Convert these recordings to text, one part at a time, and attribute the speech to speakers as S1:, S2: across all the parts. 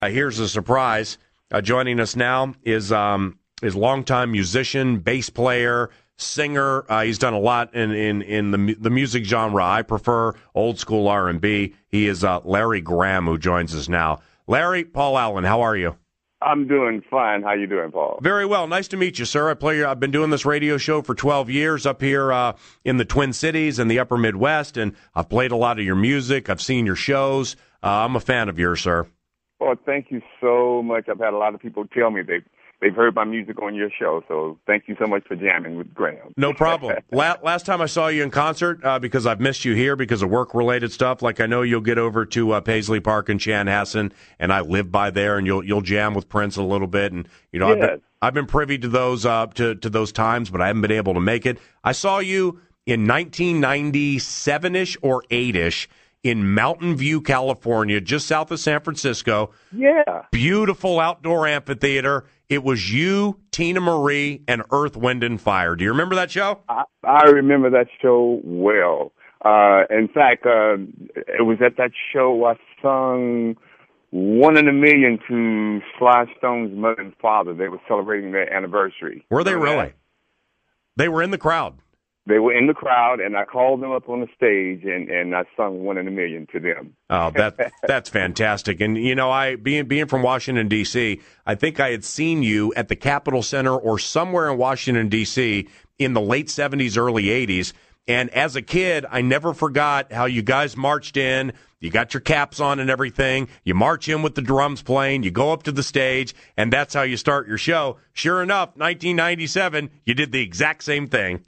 S1: Here's a surprise. Joining us now is longtime musician, bass player, singer. He's done a lot in the music genre. I prefer old school R&B. He is Larry Graham, who joins us now. Larry, Paul Allen, how are you?
S2: I'm doing fine. How you doing, Paul?
S1: Very well. Nice to meet you, sir. I've been doing this radio show for 12 years up here in the Twin Cities and the Upper Midwest, and I've played a lot of your music. I've seen your shows. I'm a fan of yours, sir.
S2: Well, thank you so much. I've had a lot of people tell me they've heard my music on your show, so thank you so much for jamming with Graham.
S1: No problem. Last time I saw you in concert, because I've missed you here because of work-related stuff, like I know you'll get over to Paisley Park in Chanhassen, and I live by there, and you'll jam with Prince a little bit, and
S2: Yes.
S1: I've been privy to those to those times, but I haven't been able to make it. I saw you in 1997-ish or 8-ish. In Mountain View, California, just south of San Francisco.
S2: Yeah.
S1: Beautiful outdoor amphitheater. It was you, Tina Marie, and Earth, Wind, and Fire. Do you remember that show?
S2: I remember that show well. In fact, it was at that show I sung One in a Million to Sly Stone's mother and father. They were celebrating their anniversary.
S1: Were they really? They were in the crowd.
S2: They were in the crowd, and I called them up on the stage, and I sung One in a Million to them.
S1: Oh, that's fantastic. And, I being from Washington, D.C., I think I had seen you at the Capitol Center or somewhere in Washington, D.C. in the late 70s, early 80s. And as a kid, I never forgot how you guys marched in. You got your caps on and everything. You march in with the drums playing. You go up to the stage, and that's how you start your show. Sure enough, 1997, you did the exact same thing.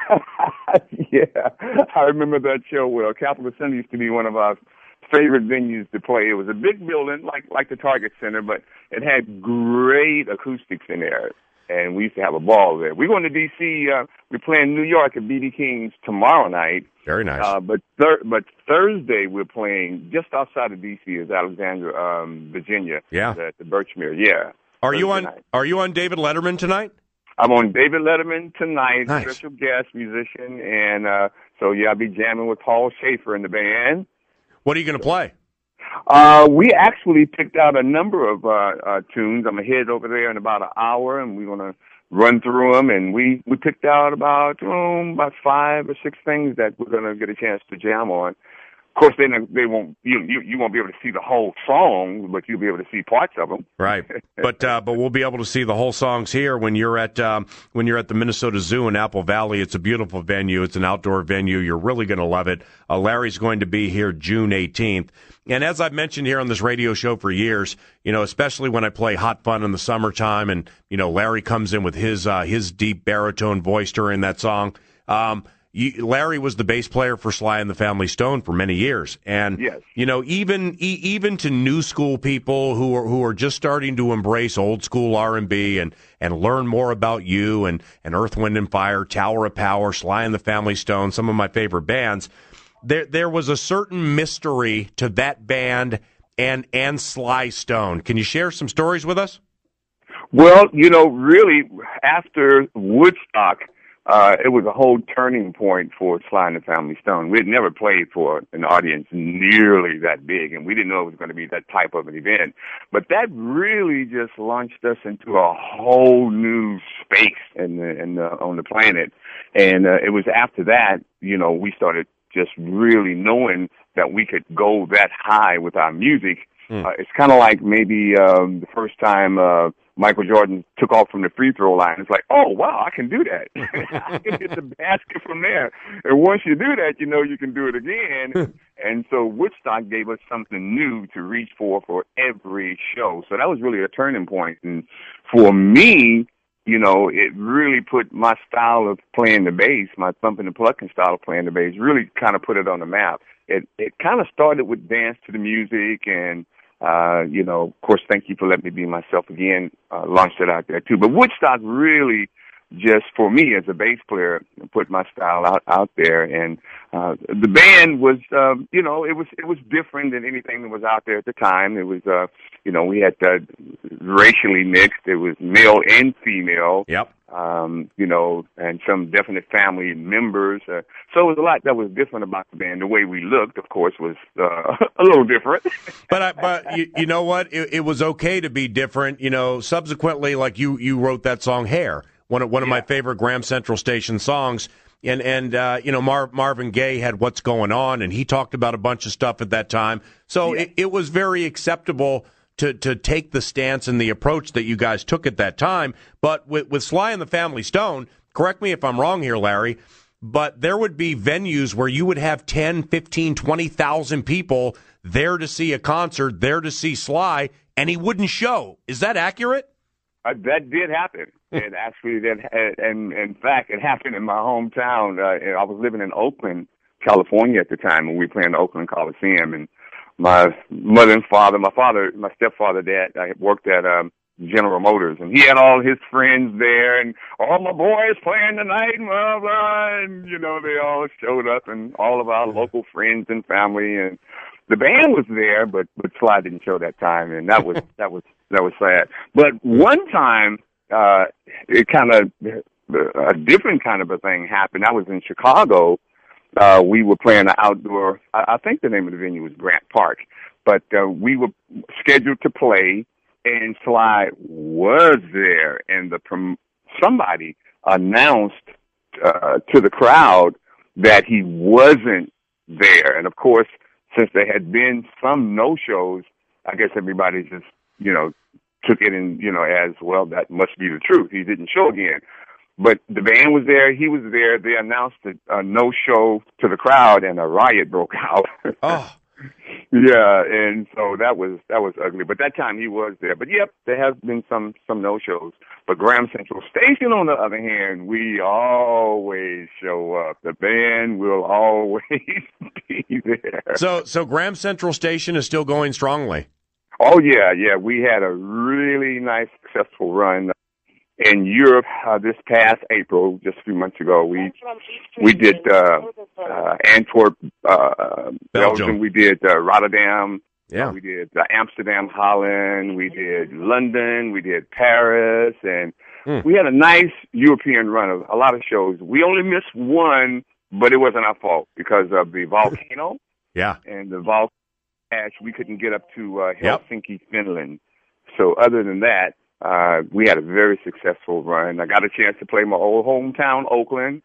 S2: Yeah, I remember that show well. Capitol Center used to be one of our favorite venues to play. It was a big building, like the Target Center, but it had great acoustics in there, and we used to have a ball there. We're going to D.C. We're playing New York at B.B. King's tomorrow night.
S1: Very nice.
S2: But Thursday we're playing just outside of D.C. is Alexandria, Virginia.
S1: Yeah.
S2: At the Birchmere. Yeah.
S1: Are you on David Letterman tonight?
S2: I'm on David Letterman tonight,
S1: nice.
S2: Special guest musician, and so I'll be jamming with Paul Schaefer in the band.
S1: What are you going to play?
S2: We actually picked out a number of tunes. I'm going to head over there in about an hour, and we're going to run through them, and we picked out about 5 or 6 things that we're going to get a chance to jam on. Of course, they won't. You won't be able to see the whole song, but you'll be able to see parts of them.
S1: Right, but we'll be able to see the whole songs here when you're at the Minnesota Zoo in Apple Valley. It's a beautiful venue. It's an outdoor venue. You're really going to love it. Larry's going to be here June 18th, and as I've mentioned here on this radio show for years, especially when I play Hot Fun in the summertime, and Larry comes in with his deep baritone voice during that song. Larry was the bass player for Sly and the Family Stone for many years, and
S2: yes.
S1: Even to new school people who are just starting to embrace old school R&B and learn more about you and Earth, Wind and Fire, Tower of Power, Sly and the Family Stone, some of my favorite bands. There was a certain mystery to that band and Sly Stone. Can you share some stories with us?
S2: Well, really after Woodstock. It was a whole turning point for Sly and the Family Stone. We had never played for an audience nearly that big, and we didn't know it was going to be that type of an event. But that really just launched us into a whole new space on the planet. And it was after that, we started just really knowing that we could go that high with our music. It's kind of like maybe the first time Michael Jordan took off from the free throw line. It's like, oh, wow, I can do that. I can hit the basket from there. And once you do that, you can do it again. And so Woodstock gave us something new to reach for every show. So that was really a turning point. And for me, it really put my style of playing the bass, my thumping and plucking style of playing the bass, really kind of put it on the map. It kind of started with dance to the music and, of course, thank you for letting me be myself again, launched it out there too. But Woodstock really just for me as a bass player, put my style out there. And the band was, it was different than anything that was out there at the time. It was, we had racially mixed. It was male and female.
S1: Yep.
S2: and some definite family members. So it was a lot that was different about the band. The way we looked, of course, was a little different.
S1: But you know what? It was okay to be different. Subsequently, like you wrote that song "Hair," one of my favorite Graham Central Station songs. And Marvin Gaye had What's Going On, and he talked about a bunch of stuff at that time. So it was very acceptable to take the stance and the approach that you guys took at that time. But with Sly and the Family Stone, correct me if I'm wrong here, Larry, but there would be venues where you would have 10, 15, 20,000 people there to see a concert, there to see Sly, and he wouldn't show. Is that accurate?
S2: That did happen. And actually, and in fact, it happened in my hometown. I was living in Oakland, California at the time, when we were playing the Oakland Coliseum. And my mother and father, my stepfather, dad, I worked at General Motors, and he had all his friends there, and all my boys playing tonight, and blah, blah, and they all showed up, and all of our local friends and family, and the band was there, but Sly didn't show that time, and that was sad. But one time, it kind of a different kind of a thing happened. I was in Chicago. We were playing an outdoor. I think the name of the venue was Grant Park, but we were scheduled to play, and Sly was there, and somebody announced to the crowd that he wasn't there, and of course, since there had been some no-shows, I guess everybody just took it in, as well, that must be the truth. He didn't show again. But the band was there. He was there. They announced a no-show to the crowd, and a riot broke out.
S1: Oh.
S2: Yeah, and so that was ugly. But that time he was there. But, yep, there has been some no-shows. But Graham Central Station, on the other hand, we always show up. The band will always be there.
S1: So Graham Central Station is still going strongly.
S2: Oh, yeah. We had a really nice, successful run in Europe this past April, just a few months ago. We did Antwerp, Belgium. We did Rotterdam.
S1: Yeah.
S2: We did Amsterdam, Holland. We did London. We did Paris. And we had a nice European run of a lot of shows. We only missed one, but it wasn't our fault because of the volcano.
S1: Yeah.
S2: And the volcano. We couldn't get up to Helsinki, Finland. So other than that, we had a very successful run. I got a chance to play my old hometown, Oakland,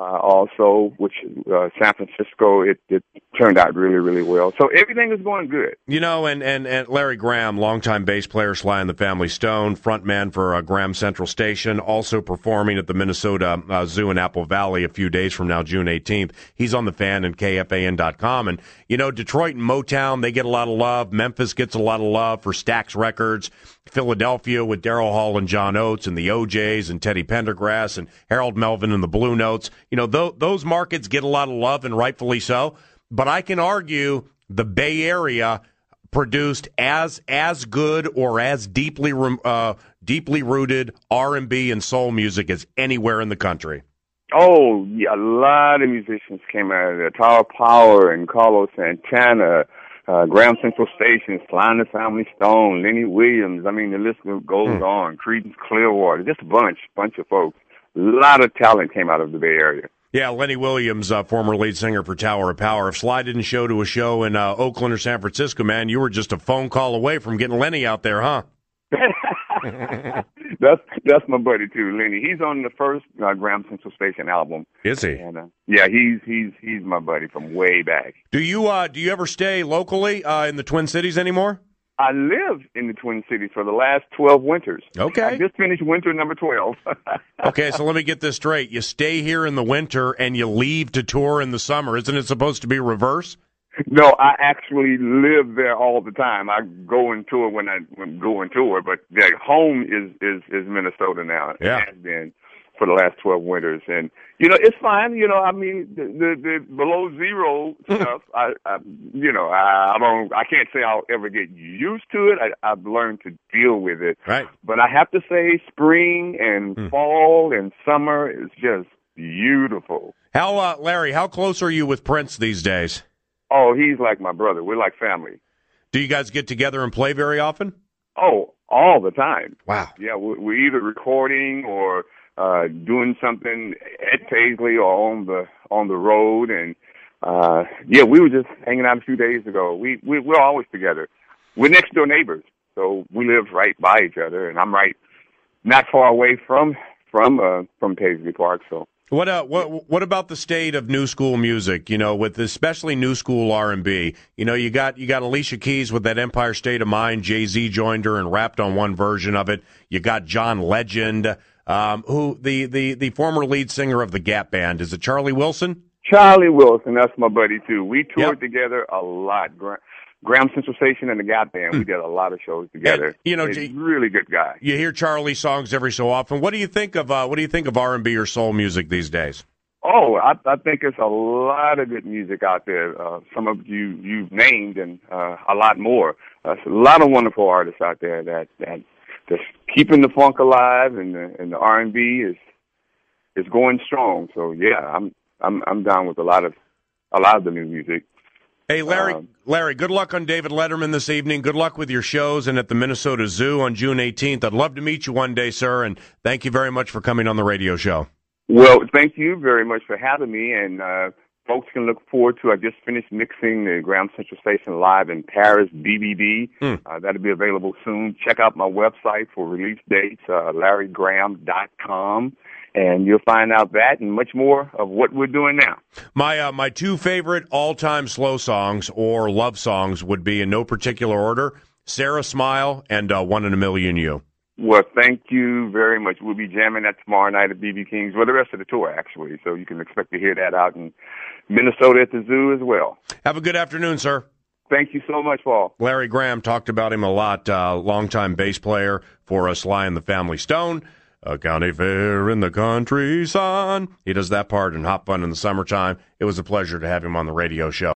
S2: also, which San Francisco. It turned out really, really well. So everything is going good.
S1: And Larry Graham, longtime bass player, Sly and the Family Stone, frontman for Graham Central Station, also performing at the Minnesota Zoo in Apple Valley a few days from now, June 18th. He's on The Fan and KFAN.com. And, Detroit and Motown, they get a lot of love. Memphis gets a lot of love for Stax Records. Philadelphia with Daryl Hall and John Oates and the OJs and Teddy Pendergrass and Harold Melvin and the Blue Notes. Those markets get a lot of love, and rightfully so. But I can argue the Bay Area produced as good or as deeply rooted R&B and soul music as anywhere in the country.
S2: Oh, yeah, a lot of musicians came out of there. Tower Power and Carlos Santana, Graham Central Station, Sly and the Family Stone, Lenny Williams. I mean, the list goes on. Creedence Clearwater, just a bunch of folks. A lot of talent came out of the Bay Area.
S1: Yeah, Lenny Williams, former lead singer for Tower of Power. If Sly didn't show to a show in Oakland or San Francisco, man, you were just a phone call away from getting Lenny out there, huh?
S2: That's my buddy too, Lenny. He's on the first Graham Central Station album.
S1: Is he?
S2: And, he's my buddy from way back.
S1: Do you ever stay locally in the Twin Cities anymore?
S2: I lived in the Twin Cities for the last 12 winters.
S1: Okay.
S2: I just finished winter number 12.
S1: Okay, so let me get this straight. You stay here in the winter and you leave to tour in the summer. Isn't it supposed to be reverse?
S2: No, I actually live there all the time. I go and tour when I go and tour, but home is Minnesota now.
S1: Yeah.
S2: It has been for the last 12 winters. And, it's fine. I mean, the below zero stuff, I can't say I'll ever get used to it. I've learned to deal with it.
S1: Right.
S2: But I have to say spring and fall and summer is just beautiful.
S1: Larry, how close are you with Prince these days?
S2: Oh, he's like my brother. We're like family.
S1: Do you guys get together and play very often?
S2: Oh, all the time.
S1: Wow.
S2: Yeah, we're either recording or doing something at Paisley or on the road, and yeah, we were just hanging out a few days ago. We're always together. We're next door neighbors, so we live right by each other, and I'm right not far away from Paisley Park. So
S1: what about the state of new school music? You know, with especially new school R&B. You know, you got Alicia Keys with that Empire State of Mind. Jay-Z joined her and rapped on one version of it. You got John Legend, who the former lead singer of the Gap Band. Is it Charlie Wilson?
S2: Charlie Wilson, that's my buddy too. We toured together a lot. Graham Central Station and the Gap Band. We did a lot of shows together. And,
S1: you know,
S2: he's a really good guy.
S1: You hear Charlie songs every so often. What do you think of R&B or soul music these days?
S2: Oh, I think it's a lot of good music out there. Some of you've named, and a lot more. There's a lot of wonderful artists out there that just keeping the funk alive, and the R&B is going strong. So yeah, I'm down with a lot of the new music.
S1: Hey, Larry, good luck on David Letterman this evening. Good luck with your shows and at the Minnesota Zoo on June 18th. I'd love to meet you one day, sir, and thank you very much for coming on the radio show.
S2: Well, thank you very much for having me, and folks can look forward to, I just finished mixing the Graham Central Station live in Paris, DVD. That'll be available soon. Check out my website for release dates, LarryGraham.com. And you'll find out that and much more of what we're doing now.
S1: My two favorite all-time slow songs or love songs would be, in no particular order, Sarah Smile and One in a Million You.
S2: Well, thank you very much. We'll be jamming that tomorrow night at BB King's, well, the rest of the tour, actually. So you can expect to hear that out in Minnesota at the Zoo as well.
S1: Have a good afternoon, sir.
S2: Thank you so much, Paul.
S1: Larry Graham, talked about him a lot, longtime bass player for Sly and the Family Stone. A county fair in the country, son. He does that part in Hot Fun in the Summertime. It was a pleasure to have him on the radio show.